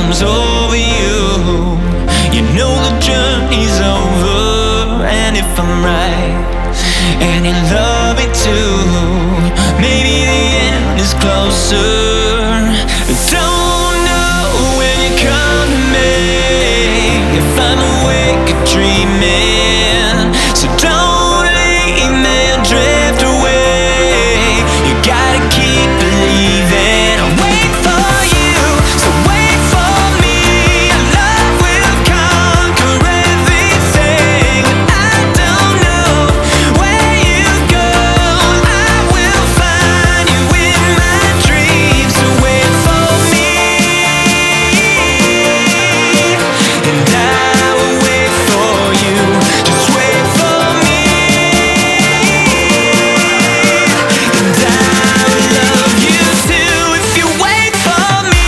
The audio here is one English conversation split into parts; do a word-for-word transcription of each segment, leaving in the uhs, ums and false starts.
comes over you. You know the journey's over, and if I'm right, and you love me too, maybe the end is closer. Don't know when you come to me, if I'm awake or dreaming. So don't leave me or drift away. You gotta keep believing. I'll wait for you, so wait for me. Our love will conquer everything. I don't know where you go, I will find you in my dreams. So wait for me, and I will wait for you. Just wait for me, and I will love you too if you wait for me.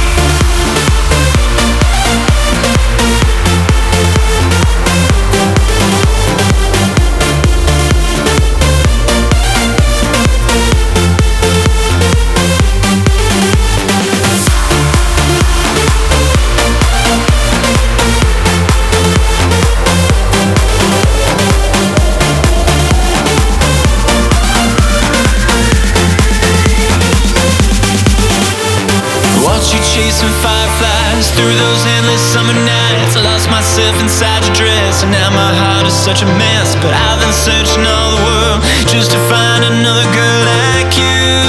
Watch you chasing fireflies through those endless summer nights. I lost myself inside your dress, and now my heart is such a mess. But I've been searching all the world just to find another girl like you.